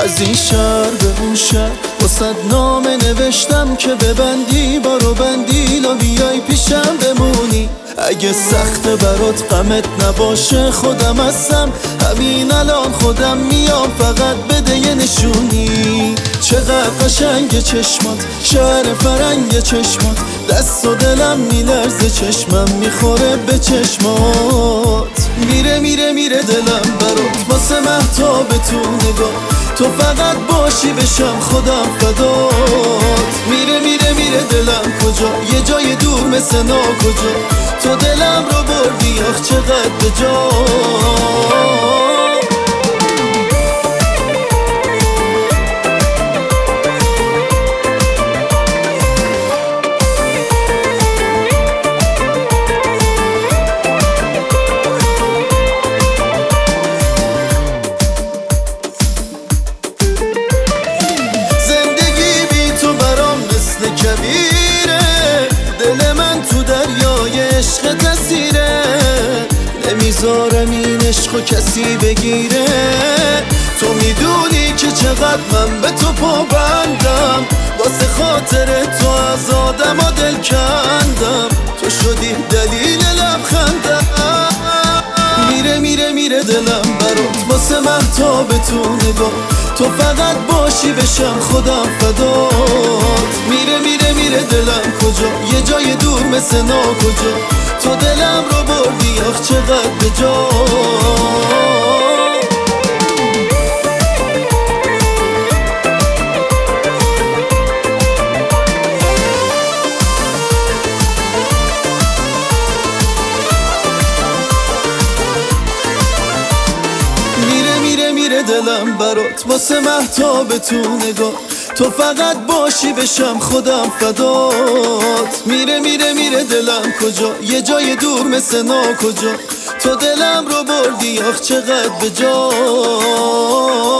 از این شهر به اون شهر واسد نامه نوشتم که ببندی بارو بندیلا بیای پیشم بمونی. اگه سخته برات غمت نباشه خودم هستم، همین الان خودم میام فقط بده یه نشونی. چقدر قشنگ چشمات، شهر فرنگ چشمات، دست و دلم میلرزه چشمم میخوره به چشمات. میره میره میره دلم برات واسه مهتاب تو نگاه، تو فقط باشی بشم خودم فدات. میره میره میره دلم کجا، یه جای دور مثل ناکجا، تو دلم رو بردی آخ چقدر به جا. دل من تو دریای عشق تسیره، نمیذارم این عشقو کسی بگیره. تو میدونی که چقدر من به تو پابندم، واسه خاطر تو از آدم ها دل کندم، تو شدی دلیل لبخندم. میره میره میره دلم برات واسه مهتاب تو نگاه، تو فقط باشی بشم خودم فدات. میره میره میره دلم کجا، یه جای دور مثل ناکجا، تو دلم رو بردی آخ چقدر به جا. میره دلم برات واسه مهتاب تو نگاه، تو فقط باشی بشم خودم فدات. میره میره میره دلم کجا، یه جای دور مثل ناکجا، تو دلم رو بردی آخ چقدر به جا.